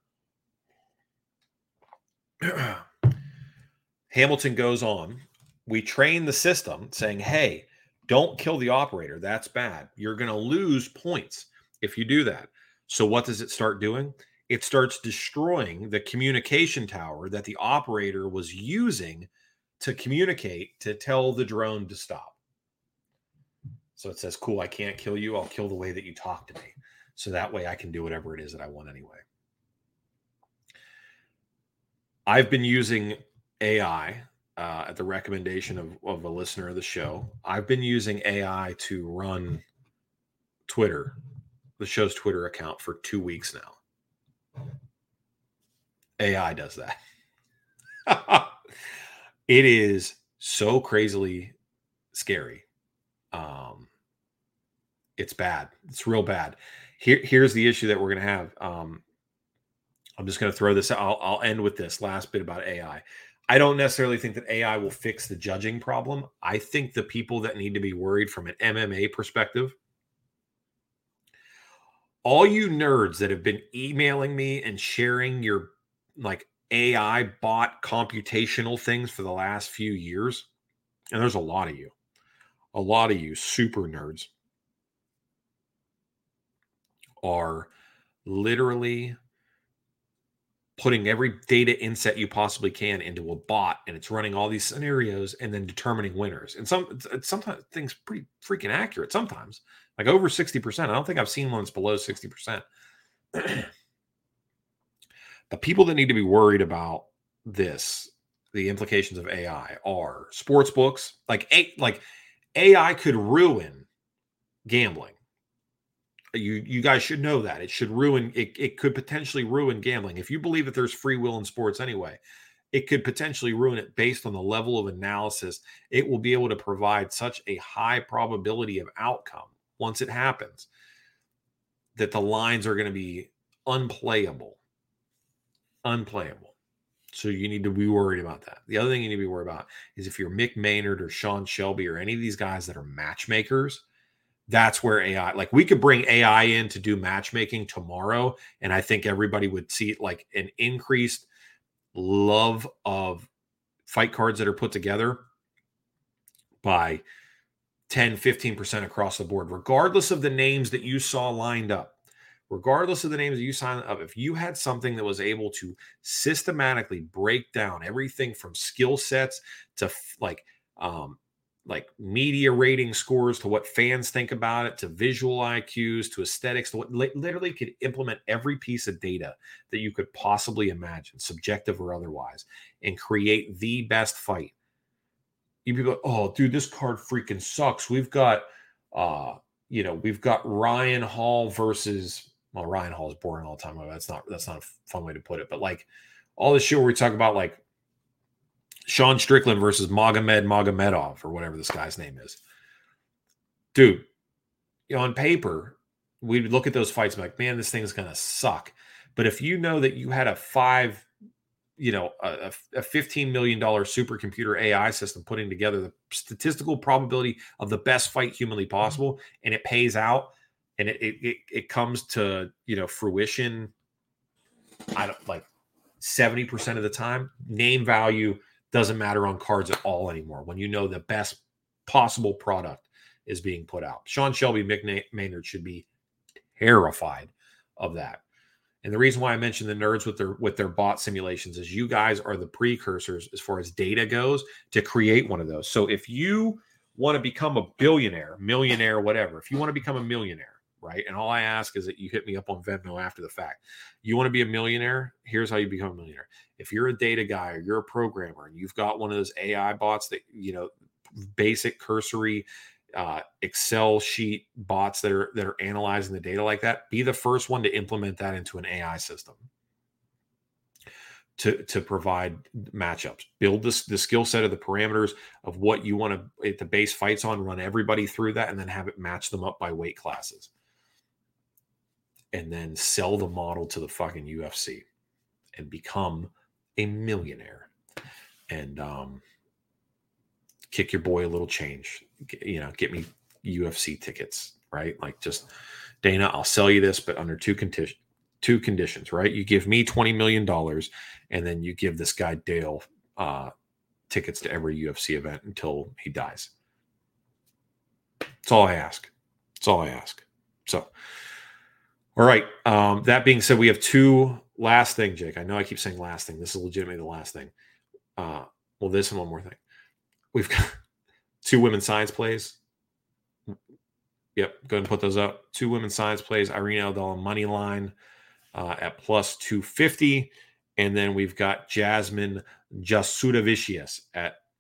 Hamilton goes on, we train the system saying, hey, don't kill the operator. That's bad. You're going to lose points if you do that. So what does it start doing? It starts destroying the communication tower that the operator was using to communicate, to tell the drone to stop. So it says, cool, I can't kill you. I'll kill the way that you talk to me. So that way I can do whatever it is that I want anyway. I've been using AI at the recommendation of a listener of the show, I've been using AI to run Twitter, the show's Twitter account, for 2 weeks now. AI does that. It is so crazily scary. It's bad. It's real bad. Here's the issue that we're going to have. I'm just going to throw this out. I'll end with this last bit about AI. I don't necessarily think that AI will fix the judging problem. I think the people that need to be worried from an MMA perspective, all you nerds that have been emailing me and sharing your like AI bot computational things for the last few years, and there's a lot of you super nerds are literally putting every data inset you possibly can into a bot, and it's running all these scenarios and then determining winners. And sometimes things pretty freaking accurate. Sometimes like over 60%. I don't think I've seen one that's below 60%. The people that need to be worried about this, the implications of AI, are sports books. Like AI could ruin gambling. You guys should know that. It could potentially ruin gambling. If you believe that there's free will in sports anyway, it could potentially ruin it based on the level of analysis. It will be able to provide such a high probability of outcome once it happens that the lines are going to be unplayable. So you need to be worried about that. The other thing you need to be worried about is if you're Mick Maynard or Sean Shelby or any of these guys that are matchmakers, that's where AI, like we could bring AI in to do matchmaking tomorrow, and I think everybody would see like an increased love of fight cards that are put together by 10, 15% across the board, regardless of the names that you saw lined up. Regardless of the names that you signed up, if you had something that was able to systematically break down everything from skill sets to like media rating scores to what fans think about it, to visual IQs, to aesthetics, to what literally could implement every piece of data that you could possibly imagine, subjective or otherwise, and create the best fight. You people, oh, dude, this card freaking sucks. We've got Ryan Hall versus. Well, Ryan Hall is boring all the time. That's not a fun way to put it. But like all this shit where we talk about like Sean Strickland versus Magomedov or whatever this guy's name is. Dude, on paper, we look at those fights and be like, man, this thing's going to suck. But if you know that you had a $15 million supercomputer AI system putting together the statistical probability of the best fight humanly possible, and it pays out, and it comes to fruition, I don't like 70% of the time, name value doesn't matter on cards at all anymore when you know the best possible product is being put out. Sean Shelby, Mick Maynard should be terrified of that. And the reason why I mentioned the nerds with their bot simulations is you guys are the precursors as far as data goes to create one of those. So if you want to become a billionaire, millionaire, whatever, if you want to become a millionaire, right? And all I ask is that you hit me up on Venmo after the fact. You want to be a millionaire? Here's how you become a millionaire. If you're a data guy or you're a programmer and you've got one of those AI bots that, basic cursory Excel sheet bots that are analyzing the data like that, be the first one to implement that into an AI system to provide matchups. Build the skill set of the parameters of what you want to base fights on, run everybody through that, and then have it match them up by weight classes. And then sell the model to the fucking UFC and become a millionaire and kick your boy a little change. Get me UFC tickets, right? Like, just, Dana, I'll sell you this, but under two conditions, right? You give me $20 million and then you give this guy Dale tickets to every UFC event until he dies. That's all I ask. So, all right. That being said, we have two last thing, Jake. I know I keep saying last thing. This is legitimately the last thing. This and one more thing. We've got 2 women's science plays. Yep, go ahead and put those up. 2 women's science plays. Irene Aldala money line at plus 250. And then we've got Jasmine Jasudavicius at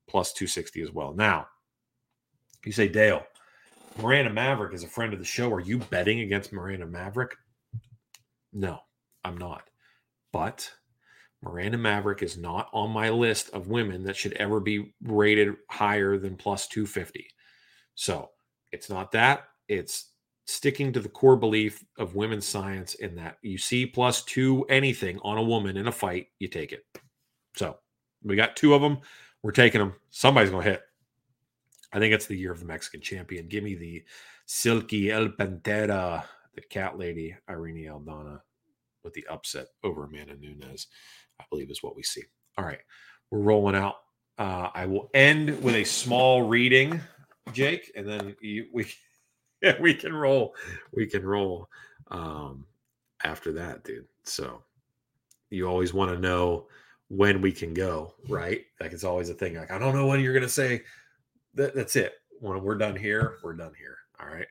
plus 260 as well. Now, you say, Dale, Miranda Maverick is a friend of the show. Are you betting against Miranda Maverick? No, I'm not. But Miranda Maverick is not on my list of women that should ever be rated higher than plus 250. So it's not that. It's sticking to the core belief of women's science in that you see plus 2 anything on a woman in a fight, you take it. So we got 2 of them. We're taking them. Somebody's going to hit. I think it's the year of the Mexican champion. Give me the Silky El Pantera, the cat lady, Irene Aldana, with the upset over Amanda Nunes, I believe is what we see. All right, we're rolling out. I will end with a small reading, Jake, and then we can roll. We can roll after that, dude. So you always want to know when we can go, right? Like it's always a thing. Like I don't know when you're going to say. That's it. When we're done here, we're done here. All right.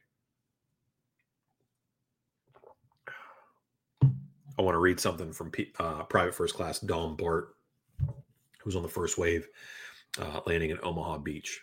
I want to read something from Private First Class Dom Bart, who's on the first wave, landing in Omaha Beach.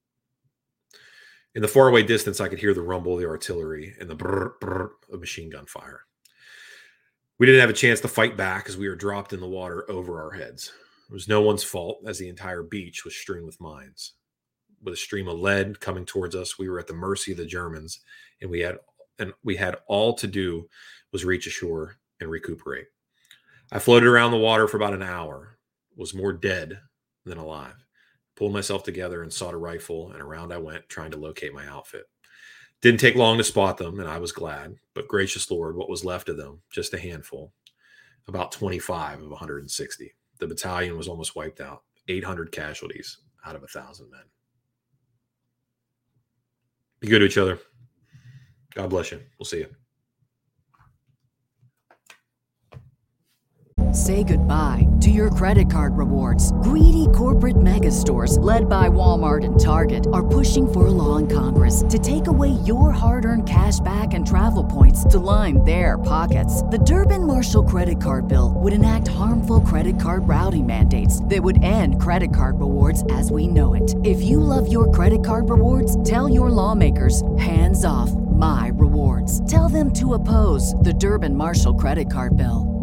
In the faraway distance, I could hear the rumble of the artillery and the brr, brr of machine gun fire. We didn't have a chance to fight back as we were dropped in the water over our heads. It was no one's fault, as the entire beach was strewn with mines. With a stream of lead coming towards us, we were at the mercy of the Germans, and we had all to do was reach ashore and recuperate. I floated around the water for about an hour, was more dead than alive. Pulled myself together and sought a rifle, and around I went trying to locate my outfit. Didn't take long to spot them, and I was glad. But gracious Lord, what was left of them? Just a handful. About 25 of 160. The battalion was almost wiped out. 800 casualties out of 1,000 men. Be good to each other. God bless you. We'll see you. Say goodbye to your credit card rewards. Greedy corporate mega stores, led by Walmart and Target, are pushing for a law in Congress to take away your hard-earned cash back and travel points to line their pockets. The Durbin-Marshall credit card bill would enact harmful credit card routing mandates that would end credit card rewards as we know it. If you love your credit card rewards, tell your lawmakers, hands off my rewards. Tell them to oppose the Durbin-Marshall credit card bill.